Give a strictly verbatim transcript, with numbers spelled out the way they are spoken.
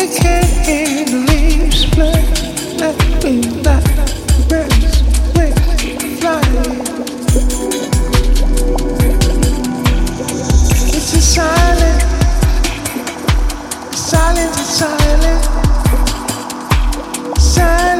can't hear the leaves play. Let me let the birds fly. It's a silent, silent, silent, silent.